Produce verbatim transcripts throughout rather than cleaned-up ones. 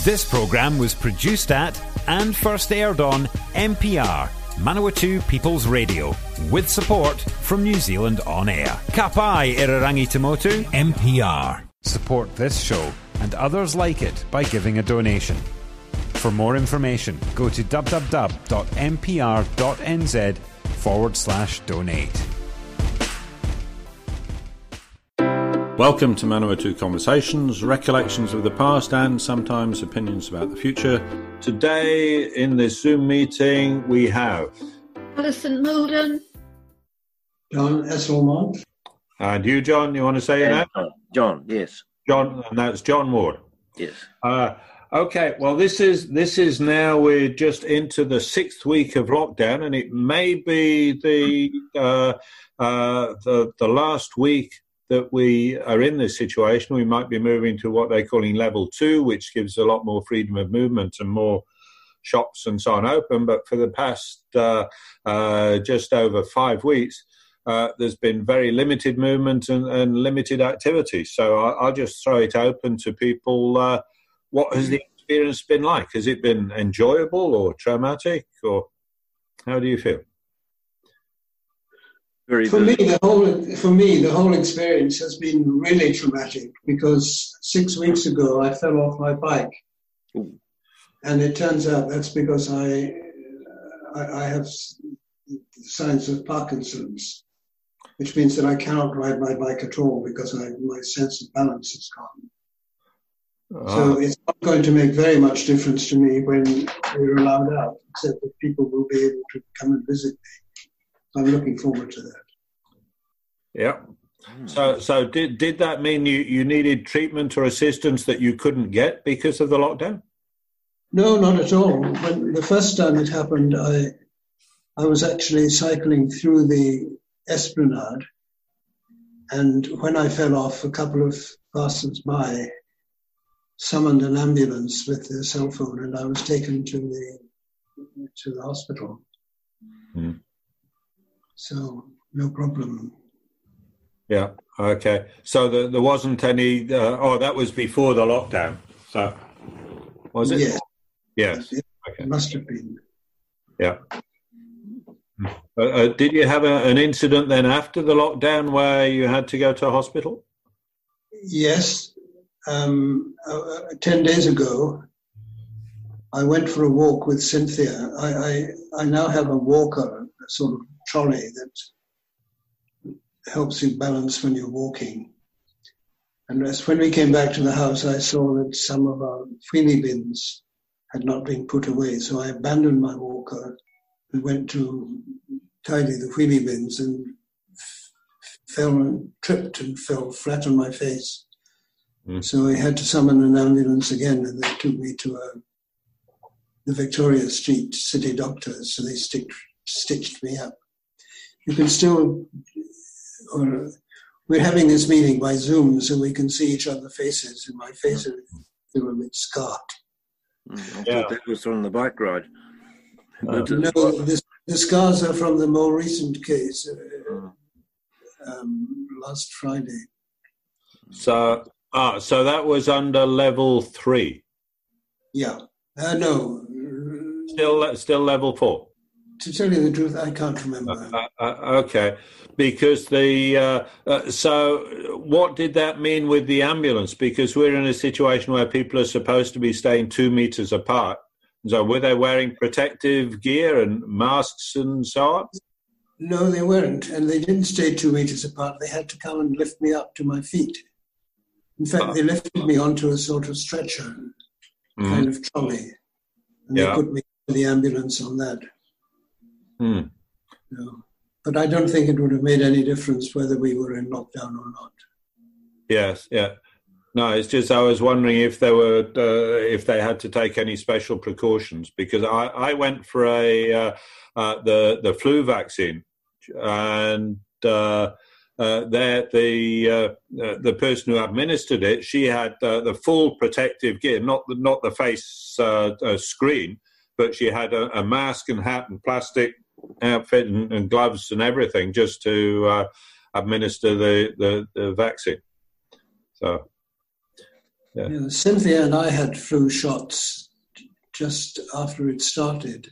This programme was produced at and first aired on M P R, Manawatu People's Radio, with support from New Zealand On Air. Ka pai Irarangi Tamotu, M P R. Support this show and others like it by giving a donation. For more information, go to www.mpr.nz forward slash donate. Welcome to Manawatu Conversations, recollections of the past and sometimes opinions about the future. Today in this Zoom meeting we have Alison Milden, John Esselmont. And you, John, you want to say your name? John, John, yes. John, and that's John Ward. Yes. Uh, okay, well, this is this is now, we're just into the sixth week of lockdown, and it may be the uh, uh, the, the last week that we are in this situation. We might be moving to what they're calling level two, which gives a lot more freedom of movement and more shops and so on open. But for the past uh, uh, just over five weeks, uh, there's been very limited movement and, and limited activity. So I, I'll just throw it open to people. Uh, what has the experience been like? Has it been enjoyable or traumatic, or how do you feel? Very for me, the whole for me the whole experience has been really traumatic, because six weeks ago I fell off my bike, Ooh. and it turns out that's because I I, I have signs of Parkinson's, which means that I cannot ride my bike at all because I, my sense of balance is gone. Oh. So it's not going to make very much difference to me when we're allowed out, except that people will be able to come and visit me. I'm looking forward to that. Yeah. So, so did did that mean you, you needed treatment or assistance that you couldn't get because of the lockdown? No, not at all. When the first time it happened, I I was actually cycling through the Esplanade, and when I fell off, a couple of passers-by summoned an ambulance with their cell phone, and I was taken to the to the hospital. Mm. So, no problem. Yeah, okay. So the, there wasn't any... Uh, oh, that was before the lockdown. So, was it? Yes. Yes. It okay. must have been. Yeah. Uh, uh, did you have a, an incident then after the lockdown where you had to go to a hospital? Yes. Um, uh, ten days ago, I went for a walk with Cynthia. I, I, I now have a walker, a sort of trolley that helps you balance when you're walking. And as when we came back to the house, I saw that some of our wheelie bins had not been put away. So I abandoned my walker and went to tidy the wheelie bins, and f- fell and tripped and fell flat on my face. Mm. So I had to summon an ambulance again, and they took me to a, the Victoria Street city doctors. So they stick, stitched me up. You can still, or we're having this meeting by Zoom, so we can see each other's faces, and my face is still a bit scarred. I thought yeah. that was from the bike ride. Uh, no, the, the scars are from the more recent case, uh, um, last Friday. So, ah, so that was under level three? Yeah. Uh, no. Still, still level four? To tell you the truth, I can't remember. Uh, uh, okay, because the uh, uh, so what did that mean with the ambulance? Because we're in a situation where people are supposed to be staying two meters apart. So were they wearing protective gear and masks and so on? No, they weren't, and they didn't stay two meters apart. They had to come and lift me up to my feet. In fact, oh. they lifted me onto a sort of stretcher, mm. kind of trolley, and yeah. they put me in the ambulance on that. Hmm. No. But I don't think it would have made any difference whether we were in lockdown or not. Yes, yeah. No, it's just I was wondering if they were uh, if they had to take any special precautions, because I, I went for a uh, uh, the the flu vaccine, and uh, uh, there the uh, uh, the person who administered it, she had uh, the full protective gear, not the not the face uh, uh, screen, but she had a, a mask and hat and plastic outfit and, and gloves and everything just to uh, administer the, the, the vaccine. So, Yeah. Yeah, Cynthia and I had flu shots just after it started.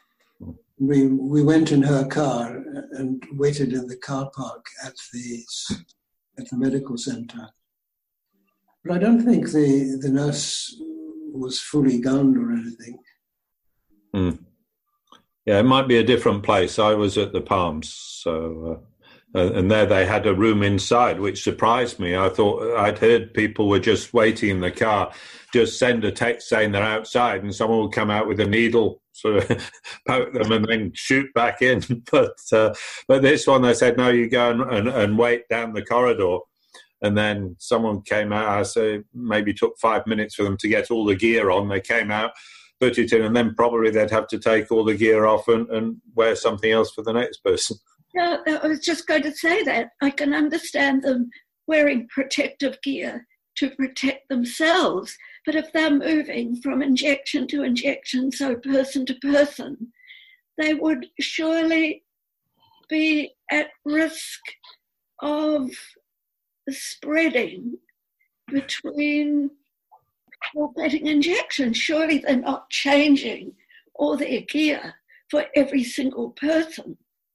We we went in her car and waited in the car park at the at the medical centre. But I don't think the, the nurse was fully gunned or anything. Mm. Yeah, it might be a different place. I was at the Palms, so uh, and there they had a room inside, which surprised me. I thought I'd heard people were just waiting in the car, just send a text saying they're outside, and someone would come out with a needle, sort of poke them, and then shoot back in. But uh, but this one, they said no, you go and, and, and wait down the corridor. And then someone came out, I say maybe took five minutes for them to get all the gear on. They came out, put it in, and then probably they'd have to take all the gear off and, and wear something else for the next person. Yeah, I was just going to say that. I can understand them wearing protective gear to protect themselves, but if they're moving from injection to injection, so person to person, they would surely be at risk of spreading between people getting injections. Surely they're not changing all their gear for every single person.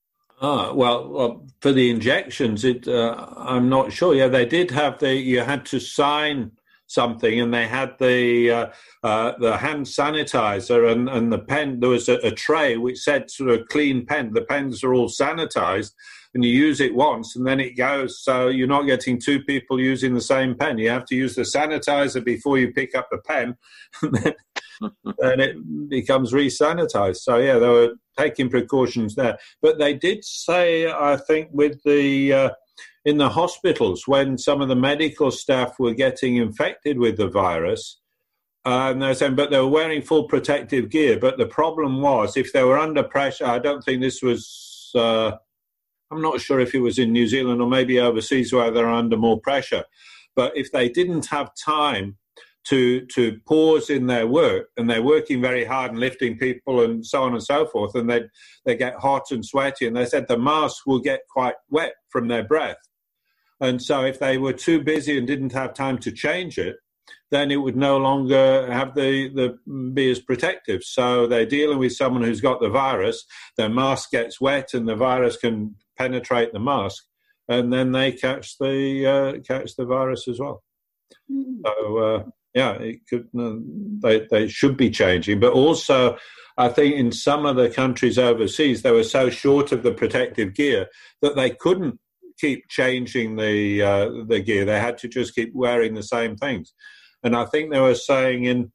Ah, well, well for the injections, it uh, I'm not sure. Yeah, they did have the, you had to sign something, and they had the uh, uh, the hand sanitizer and, and the pen. There was a, a tray which said sort of clean pen. The pens are all sanitized, and you use it once, and then it goes. So you're not getting two people using the same pen. You have to use the sanitizer before you pick up the pen, and then, then it becomes re-sanitized. So, yeah, they were taking precautions there. But they did say, I think, with the uh, in the hospitals, when some of the medical staff were getting infected with the virus, uh, and they were saying, but they were wearing full protective gear. But the problem was, if they were under pressure, I don't think this was... Uh, I'm not sure if it was in New Zealand or maybe overseas where they're under more pressure. But if they didn't have time to to pause in their work, and they're working very hard and lifting people and so on and so forth, and they they get hot and sweaty, and they said the mask will get quite wet from their breath. And so if they were too busy and didn't have time to change it, then it would no longer have the, the be as protective. So they're dealing with someone who's got the virus, their mask gets wet and the virus can penetrate the mask, and then they catch the uh, catch the virus as well. Mm. So uh, yeah, it could uh, they they should be changing, but also I think in some of the countries overseas they were so short of the protective gear that they couldn't keep changing the uh, the gear. They had to just keep wearing the same things. And I think they were saying in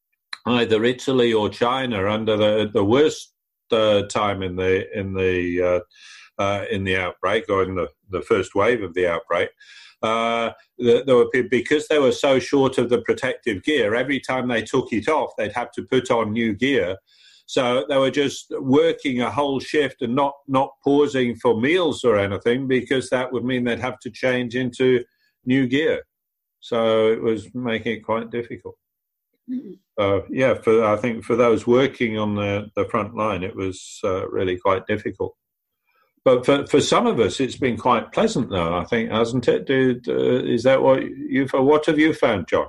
either Italy or China under the the worst uh, time in the in the uh, uh, in the outbreak, or in the, the first wave of the outbreak, uh, there were people, because they were so short of the protective gear. Every time they took it off, they'd have to put on new gear. So they were just working a whole shift and not not pausing for meals or anything, because that would mean they'd have to change into new gear. So it was making it quite difficult. Mm-hmm. Uh, yeah, for I think for those working on the, the front line, it was uh, really quite difficult. But for, for some of us, it's been quite pleasant, though, I think, hasn't it? Do, uh, is that what you what have you found, John?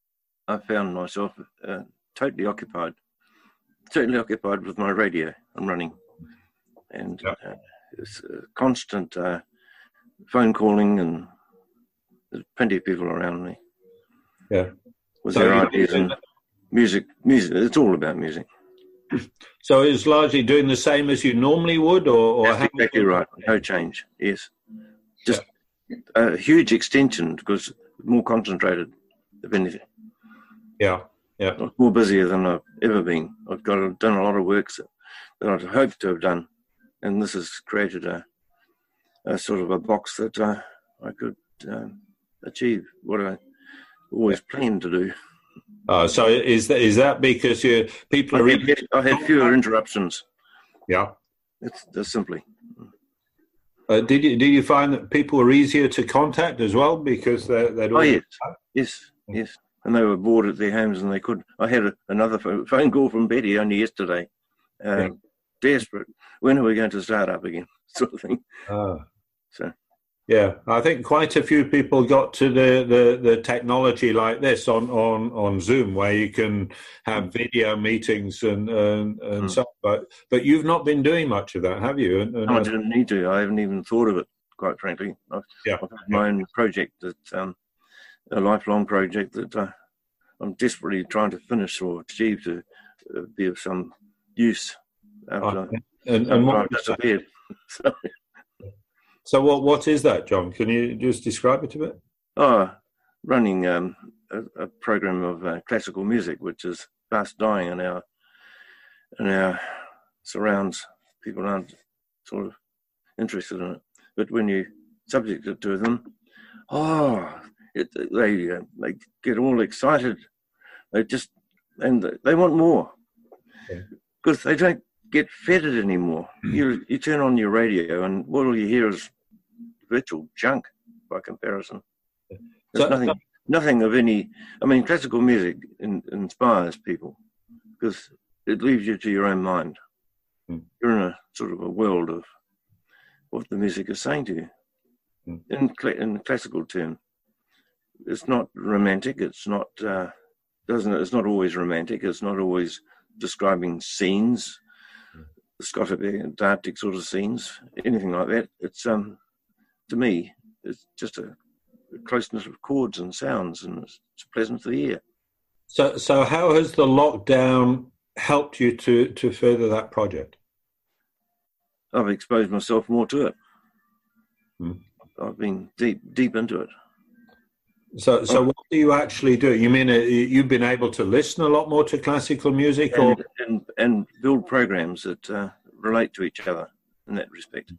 I found myself uh, totally occupied, totally occupied with my radio. I'm running, and yeah. uh, it's uh, constant uh, phone calling, and there's plenty of people around me. Yeah, with so their ideas and music. Music. It's all about music. So it's largely doing the same as you normally would, or, or that's exactly right. No change. Yes, just yeah. a huge extension, because more concentrated, if anything. Yeah, yeah. I'm more busier than I've ever been. I've got I've done a lot of work that I'd hoped to have done, and this has created a, a sort of a box that uh, I could um, achieve what I always planned to do. Uh, so is that is that because you people are? I had, I had fewer interruptions. Yeah, it's just simply. Uh, did you did you find that people were easier to contact as well, because they they'd oh yes, yes, yes, and they were bored at their homes and they could. I had a, another phone call from Betty only yesterday, uh, yeah. desperate. When are we going to start up again? Sort of thing. Uh, so Yeah, I think quite a few people got to the, the, the technology like this on, on, on Zoom, where you can have mm. video meetings and and, and mm. so on. But but you've not been doing much of that, have you? And, and no, I didn't need to. I haven't even thought of it, quite frankly. I've, yeah, I've had my yeah. own project, that um, a lifelong project that uh, I'm desperately trying to finish or achieve to uh, be of some use after, oh, and, and after what I've disappeared. So, So what what is that, John? Can you just describe it a bit? Oh, running um, a, a program of uh, classical music, which is fast dying in our in our surrounds. People aren't sort of interested in it, but when you subject it to them, oh, it, they uh, they get all excited. They just and they want more because okay. they don't get fed it anymore. Mm. You you turn on your radio and all you hear is virtual junk by comparison. There's so, nothing, nothing of any. I mean, classical music in, inspires people because it leaves you to your own mind. Mm. You're in a sort of a world of what the music is saying to you. Mm. In in classical term, it's not romantic. It's not uh, doesn't. It's not always romantic. It's not always describing scenes. Mm. It's got to be Antarctic sort of scenes, anything like that. It's um. To me, it's just a, a closeness of chords and sounds, and it's, it's pleasant to the ear. So, so how has the lockdown helped you to, to further that project? I've exposed myself more to it. Hmm. I've been deep, deep into it. So, so what do you actually do? You mean uh, you've been able to listen a lot more to classical music, and, or and and build programs that uh, relate to each other in that respect.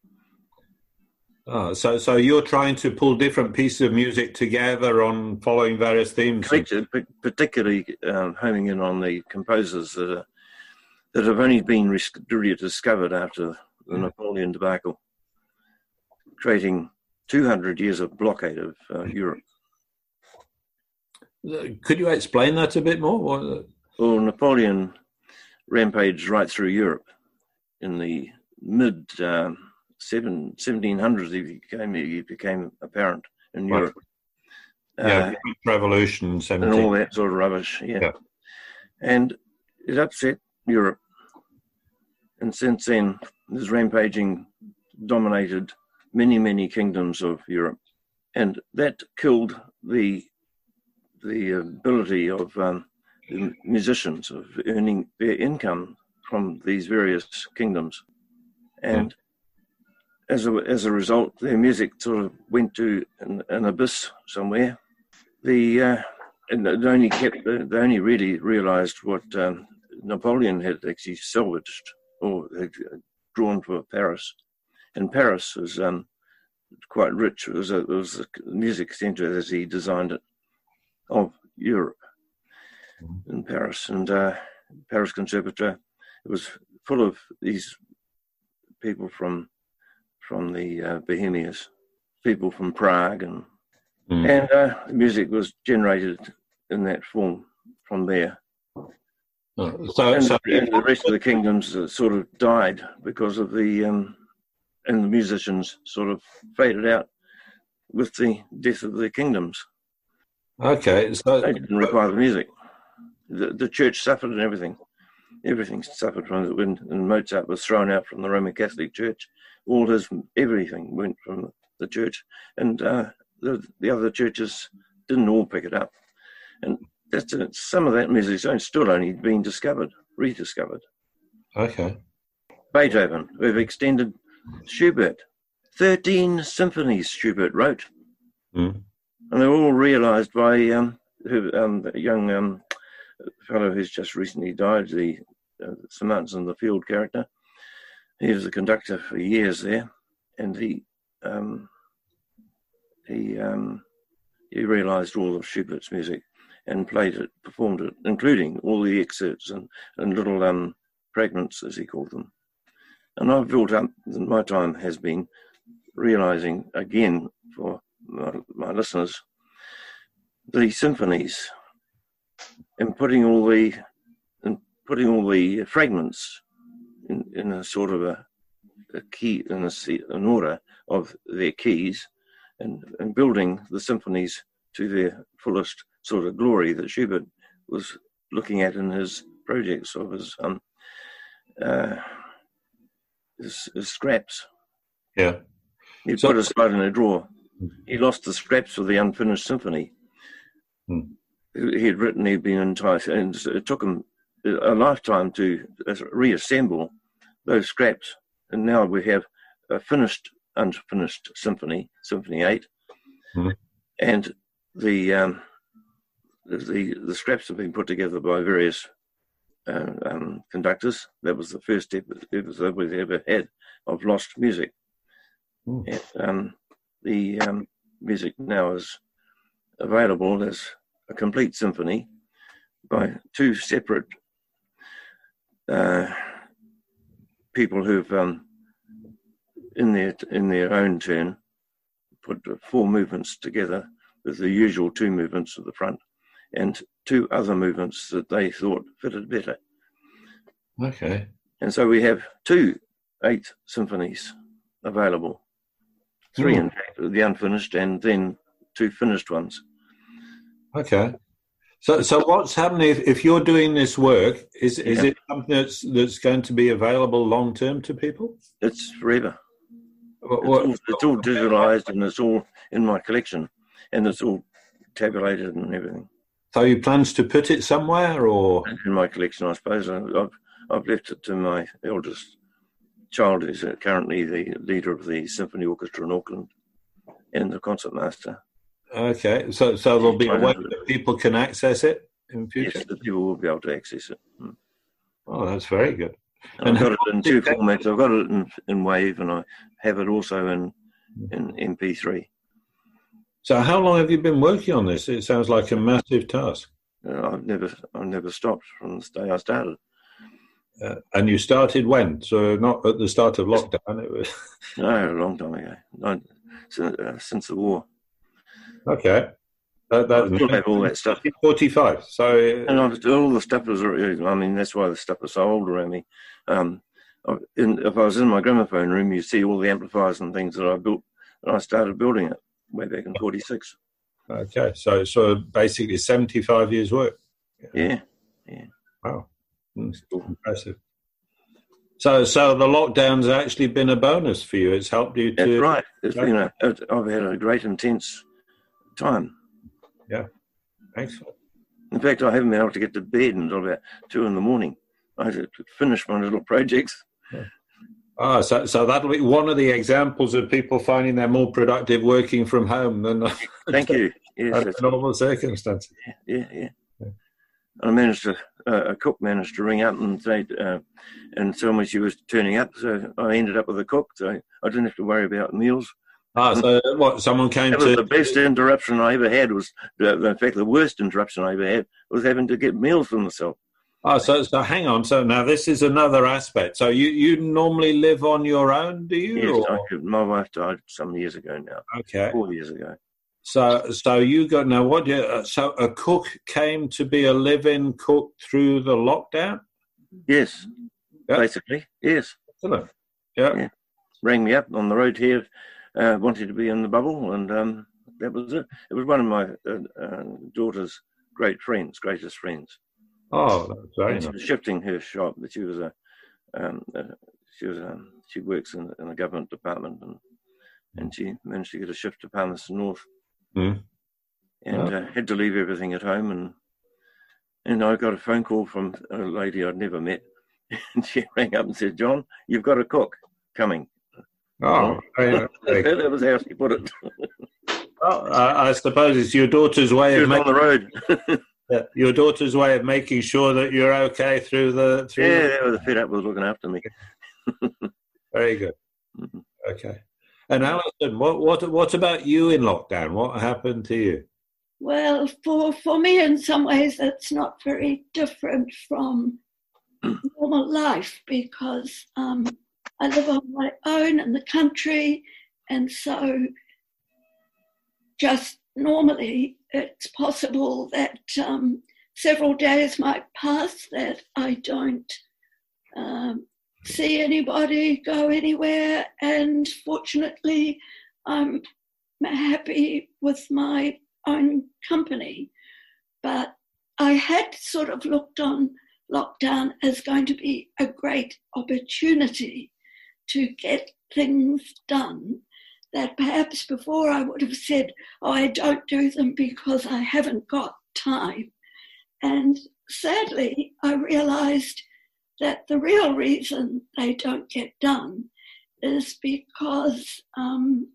Oh, so so you're trying to pull different pieces of music together on following various themes, particularly um, homing in on the composers that are, that have only been rediscovered after the mm. Napoleon debacle, creating two hundred years of blockade of uh, Europe. Could you explain that a bit more? Well, Napoleon rampaged right through Europe in the mid. Um, Seven, seventeen hundreds, he became he became apparent in right. Europe. Yeah, uh, revolution, seventeen and all that sort of rubbish. Yeah. yeah, and it upset Europe. And since then, this rampaging dominated many, many kingdoms of Europe, and that killed the the ability of um, the musicians of earning their income from these various kingdoms, and. Mm. As a, as a result, their music sort of went to an, an abyss somewhere. The uh, and it only kept they only really realised what um, Napoleon had actually salvaged or had drawn for Paris, and Paris was um, quite rich. It was a, it was a music centre as he designed it of Europe in Paris, and uh, Paris Conservatoire. It was full of these people from. from the uh, Bohemians, people from Prague, and mm. and uh, music was generated in that form from there. Oh, so, and, so and the rest of the kingdoms uh, sort of died because of the, um, and the musicians sort of faded out with the death of the kingdoms. Okay, so they didn't require the music. The, the church suffered and everything. Everything suffered from it when Mozart was thrown out from the Roman Catholic Church. All his everything went from the church, and uh, the the other churches didn't all pick it up. And that's uh, some of that music is still only being discovered, rediscovered. Okay. Beethoven, we've extended Schubert, thirteen symphonies Schubert wrote, mm. and they're all realised by um, who, um, the young um, fellow who's just recently died, the uh, Sir Mountains in the Field character. He was a conductor for years there, and he um, he um, he realised all of Schubert's music and played it, performed it, including all the excerpts and, and little um, fragments, as he called them. And I've built up, my time has been realising again for my, my listeners, the symphonies and putting all the and putting all the fragments in, in a sort of a a key in a, an order of their keys, and, and building the symphonies to their fullest sort of glory that Schubert was looking at in his projects of his um uh, his, his scraps. Yeah, he so, put aside in a drawer. He lost the scraps of the unfinished symphony. Hmm. He had written. He'd been enticed, and it took him a lifetime to reassemble those scraps. And now we have a finished, unfinished symphony, Symphony Eight, hmm. and the um, the the scraps have been put together by various uh, um, conductors. That was the first episode we've ever had of lost music. Hmm. And, um, the um, music now is available as a complete symphony by two separate uh, people who've, um, in their in their own turn, put four movements together with the usual two movements at the front and two other movements that they thought fitted better. Okay. And so we have two eight symphonies available. Three, mm. in fact, the unfinished, and then two finished ones. Okay. So, so what's happening if, if you're doing this work? Is yeah. is it something that's that's going to be available long term to people? It's forever. What, it's, what, all, it's all digitalized, and it's all in my collection, and it's all tabulated and everything. So, you plans to put it somewhere, or in my collection? I suppose I've I've left it to my eldest child, who's currently the leader of the symphony orchestra in Auckland and the concertmaster. Okay, so so there'll be a way that people can access it in future? Yes, the people will be able to access it. Mm. Oh, that's very good. And I've got it in two formats. I've got it in, in WAVE, and I have it also in in M P three. So how long have you been working on this? It sounds like a massive task. Uh, I've never I've never stopped from the day I started. Uh, and you started when? So not at the start of lockdown? It was no, a long time ago. No, since, uh, since the war. Okay. That, that, I still have all that stuff. forty-five. So, and I've, all the stuff is. I mean, that's why the stuff is so old around me. Um, in, if I was in my gramophone room, you see all the amplifiers and things that I built. And I started building it way back in forty-six. Okay, so so basically seventy-five years' work. Yeah, yeah. Wow, that's impressive. So, so the lockdown's actually been a bonus for you. It's helped you to. That's right. It's been a, I've had a great, intense time. Yeah, excellent. In fact, I haven't been able to get to bed until about two in the morning. I had to finish my little projects. Yeah. Ah, so so that'll be one of the examples of people finding they're more productive working from home than thank you. Yes, under normal circumstances. Yeah, yeah. yeah. I managed to uh, a cook managed to ring up and say uh, and tell me she was turning up, so I ended up with a cook, so I didn't have to worry about meals. Ah, so what? Someone came that to was the best interruption I ever had. Was uh, in fact the worst interruption I ever had was having to get meals for myself. Oh, so so hang on. So now this is another aspect. So you, you normally live on your own, do you? Yes, or? I could, my wife died some years ago now. Okay, four years ago. So so you got now what? You, uh, so a cook came to be a live-in cook through the lockdown. Yes, yep. Basically, yes. Excellent. Yeah. yeah, rang me up on the road here, uh, wanted to be in the bubble, and um, that was it. It was one of my uh, uh, daughter's great friends, greatest friends. Oh, that's very nice. She was shifting her shop, but she was a, um, uh, she was um, she works in, in a government department, and and she managed to get a shift to Palmerston North, mm. and oh. uh, had to leave everything at home, and and I got a phone call from a lady I'd never met, and she rang up and said, "John, you've got a cook coming." Oh, very, very that was how she put it. Well, I, I suppose it's your daughter's way she of was making, on the road. yeah, your daughter's way of making sure that you're okay through the. Through yeah, the... they were fed up with looking after me. Very good. Mm-hmm. Okay. And Alison, what what what about you in lockdown? What happened to you? Well, for for me, in some ways, that's not very different from normal life because um, I live on my own in the country, and so just normally it's possible that um, several days might pass that I don't um, see anybody go anywhere, and fortunately I'm happy with my own company. But I had sort of looked on lockdown as going to be a great opportunity to get things done that perhaps before I would have said, oh, I don't do them because I haven't got time. And sadly, I realised that the real reason they don't get done is because um,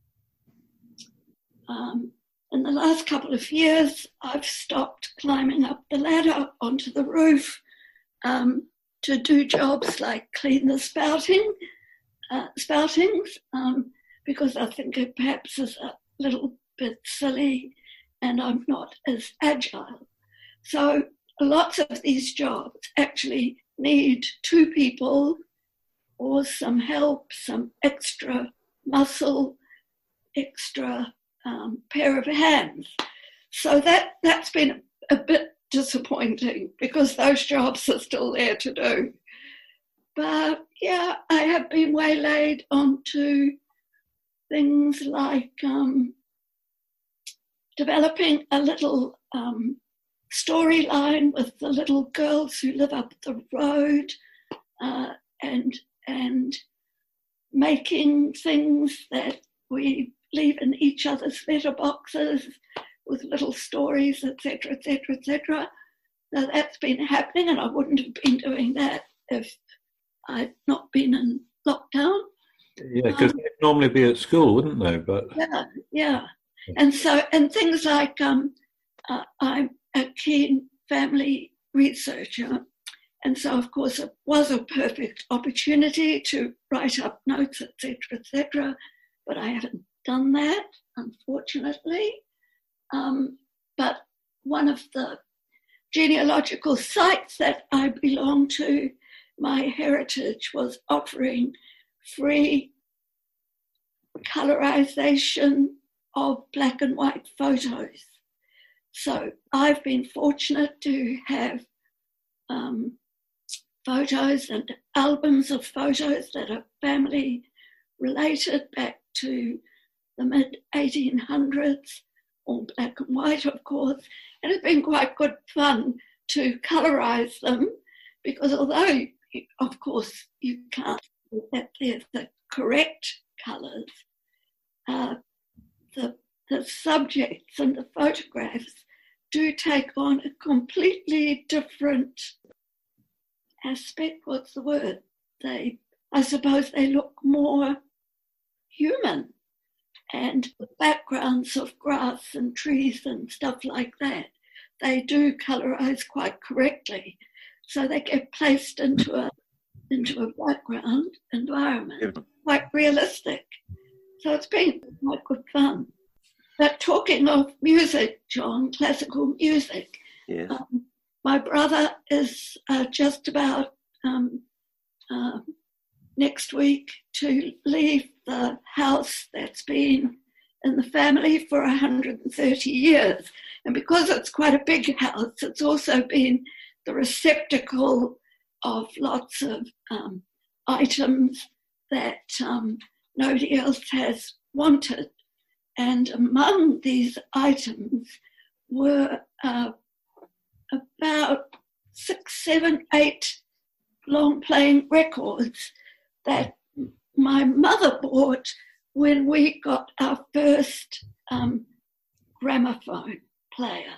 um, in the last couple of years, I've stopped climbing up the ladder onto the roof um, to do jobs like clean the spouting, uh, spoutings, um, because I think it perhaps is a little bit silly and I'm not as agile. So lots of these jobs actually need two people or some help, some extra muscle, extra um, pair of hands. So that, that's been a, a bit disappointing because those jobs are still there to do. But yeah, I have been waylaid onto things like um, developing a little um, storyline with the little girls who live up the road, uh, and and making things that we leave in each other's letterboxes with little stories, et cetera, et cetera, et cetera. Now that's been happening, and I wouldn't have been doing that if I'd not been in lockdown. Yeah, because um, they'd normally be at school, wouldn't they? But yeah, yeah, and so and things like um, uh, I'm a keen family researcher, and so of course it was a perfect opportunity to write up notes, et cetera, et cetera. But I haven't done that, unfortunately. Um, but one of the genealogical sites that I belong to, My Heritage, was offering free colorization of black and white photos. So I've been fortunate to have um, photos and albums of photos that are family related back to the mid eighteen hundreds, all black and white, of course. And it's been quite good fun to colorize them because although, of course, you can't see that they're the correct colors, uh, the, the subjects and the photographs do take on a completely different aspect. What's the word? They, I suppose they look more human, and the backgrounds of grass and trees and stuff like that, they do colorize quite correctly. So they get placed into a into a background environment, quite realistic. So it's been quite good fun. But talking of music, John, classical music, yes. um, my brother is uh, just about um, uh, next week to leave the house that's been in the family for one hundred thirty years. And because it's quite a big house, it's also been the receptacle of lots of um, items that um, nobody else has wanted. And among these items were uh, about six, seven, eight long-playing records that my mother bought when we got our first um, gramophone player.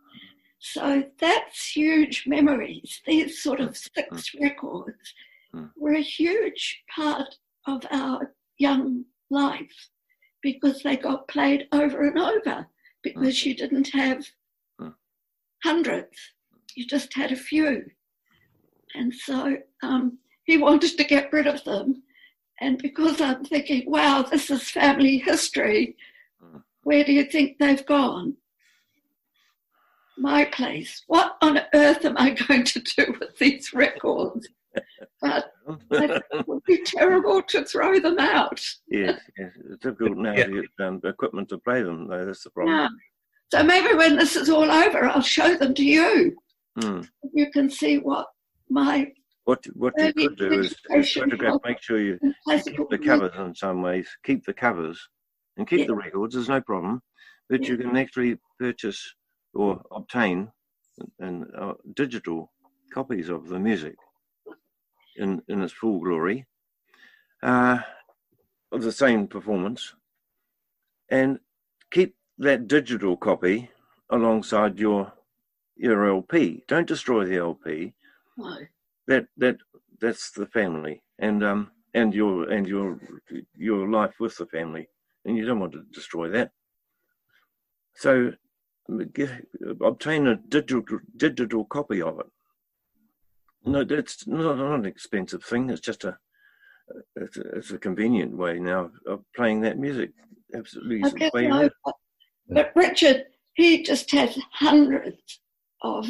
So that's huge memories. These sort of six records were a huge part of our young life because they got played over and over because you didn't have hundreds, you just had a few. And so um, he wanted to get rid of them. And because I'm thinking, wow, this is family history, where do you think they've gone? My place. What on earth am I going to do with these records? But it would be terrible to throw them out. Yes, yes. It's difficult now yeah. to get um, equipment to play them, though. That's the problem. Yeah. So maybe when this is all over, I'll show them to you. Mm. You can see what my What what you could do is, is photograph. Make sure you, you keep the covers in some ways. Keep the covers and keep yeah. the records. There's no problem, but yeah. you can actually purchase or obtain and uh, digital copies of the music in in its full glory, uh, of the same performance, and keep that digital copy alongside your your L P. Don't destroy the L P. No. That that that's the family, and um and your and your your life with the family, and you don't want to destroy that. So, get, obtain a digital digital copy of it. No, that's not, not an expensive thing. It's just a it's a, it's a convenient way now of playing that music. Absolutely. Okay, no, but, but Richard, he just has hundreds of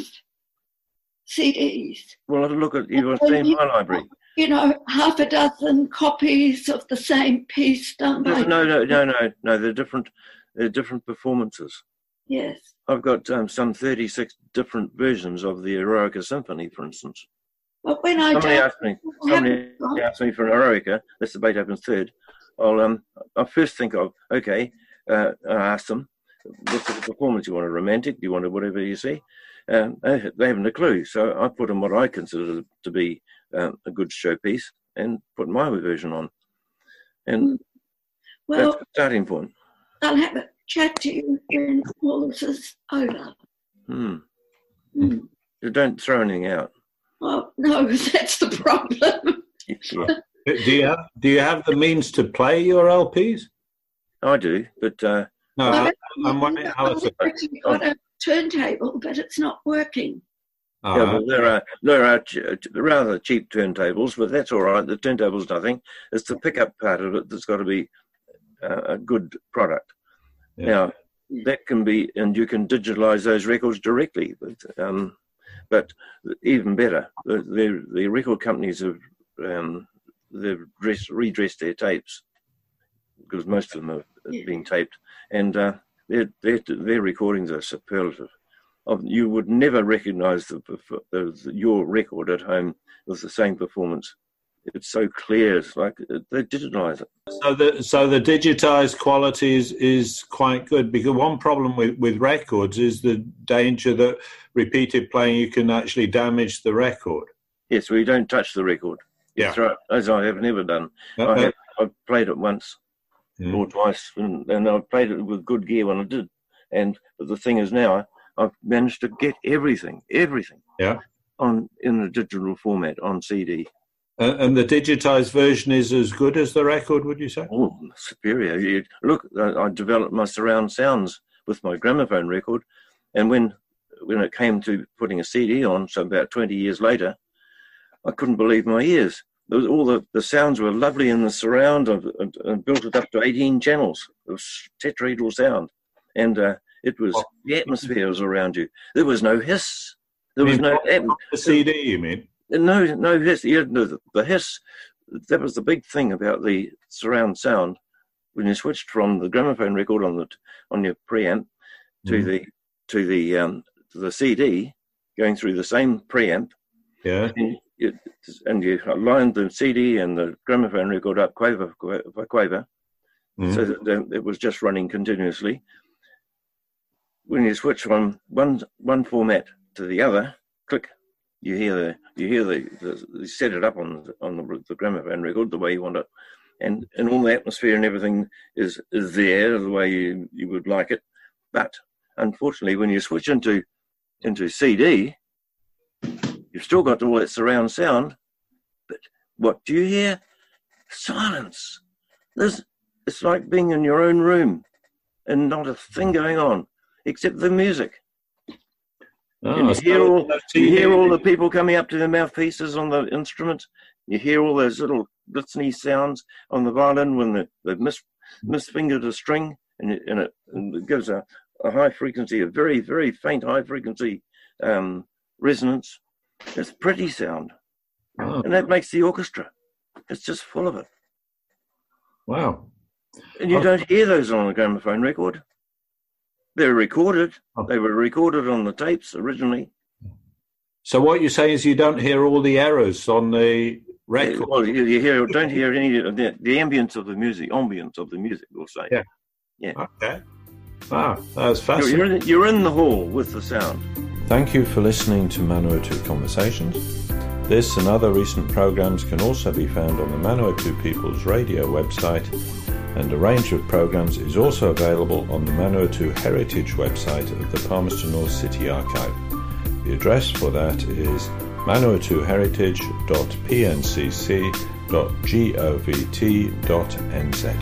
C Ds. Well, look at you. Seen my library. You know, half a dozen copies of the same piece done by. No, no, no, no, no. They're different. They're different performances. Yes. I've got um, some thirty-six different versions of the Eroica Symphony, for instance. But when I somebody asked me, somebody asked me for an Eroica. That's the Beethoven's Third. I'll um, I first think of okay. Uh, I asked them, what sort of performance you want? A romantic? Do you want a whatever you see? Um, they, they haven't a clue, so I put on what I consider to be um, a good showpiece and put my version on, and well, that's the starting point. I'll have a chat to you when all this is over. Hmm. Mm. You don't throw anything out. Well, no, that's the problem. Yeah. Do you have Do you have the means to play your L Ps? I do, but uh, no, well, I, I'm wondering how it's. I've got a turntable, but it's not working. Uh, yeah, well, there are there are ch- rather cheap turntables, but that's all right. The turntable's nothing. It's the pickup part of it that's got to be uh, a good product. Yeah. Now that can be, and you can digitalize those records directly. But um, but even better, the the, the record companies have um, they've dressed, redressed their tapes because most of them have yeah. been taped, and uh, their their their recordings are superlative. Of, you would never recognise the, the, the, your record at home with the same performance. It's so clear. It's like they digitise it. So the so the digitised quality is, is quite good, because one problem with, with records is the danger that repeated playing you can actually damage the record. Yes, we don't touch the record. Yeah, right, as I have never done. Uh, I have, I've played it once mm. or twice, and, and I've played it with good gear when I did. And but the thing is now, I've managed to get everything, everything, yeah, on in a digital format on C D. Uh, and the digitized version is as good as the record, would you say? Oh, superior! You, look, I, I developed my surround sounds with my gramophone record, and when when it came to putting a C D on, so about twenty years later, I couldn't believe my ears. There was, all the, the sounds were lovely in the surround, and, and, and built it up to eighteen channels. It was tetrahedral sound, and uh, it was oh. the atmosphere was around you. There was no hiss. There was no atm- the C D. You mean? No, no hiss. Yeah, the, the hiss. That was the big thing about the surround sound. When you switched from the gramophone record on the on your preamp to mm. the to the um, to the C D, going through the same preamp. Yeah. And you, and you lined the C D and the gramophone record up quaver by quaver, mm. so that it was just running continuously. When you switch from one one format to the other, click, you hear the you hear the, the you set it up on on the, the gramophone record the way you want it, and and all the atmosphere and everything is is there the way you, you would like it. But unfortunately, when you switch into into C D, you've still got all that surround sound, but what do you hear? Silence. There's, it's like being in your own room and not a thing going on except the music. Oh, and you, hear all, you hear all the people coming up to their mouthpieces on the instrument. You hear all those little glitzy sounds on the violin when the, they've mis, misfingered a string, and it, and it, and it gives a, a high frequency, a very, very faint high frequency um, resonance. It's pretty sound. Oh. And that makes the orchestra. It's just full of it. Wow. And you oh. don't hear those on a gramophone record. They're recorded. Oh. They were recorded on the tapes originally. So what you're saying is you don't hear all the errors on the record? Well, you, you hear, don't hear any of the, the ambience of the music, ambience of the music, we'll say. Yeah. Yeah. Okay. Wow, that's fascinating. You're in, you're in the hall with the sound. Thank you for listening to Manawatu Conversations. This and other recent programs can also be found on the Manawatu People's Radio website, and a range of programs is also available on the Manawatu Heritage website of the Palmerston North City Archive. The address for that is manawatu heritage dot p n c c dot govt dot n z.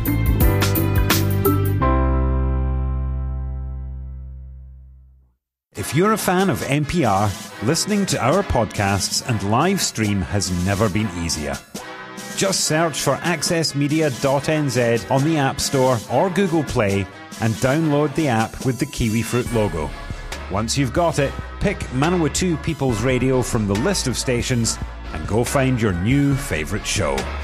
If you're a fan of N P R, listening to our podcasts and live stream has never been easier. Just search for access media dot n z on the App Store or Google Play and download the app with the kiwi fruit logo. Once you've got it, pick Manawatu People's Radio from the list of stations and go find your new favourite show.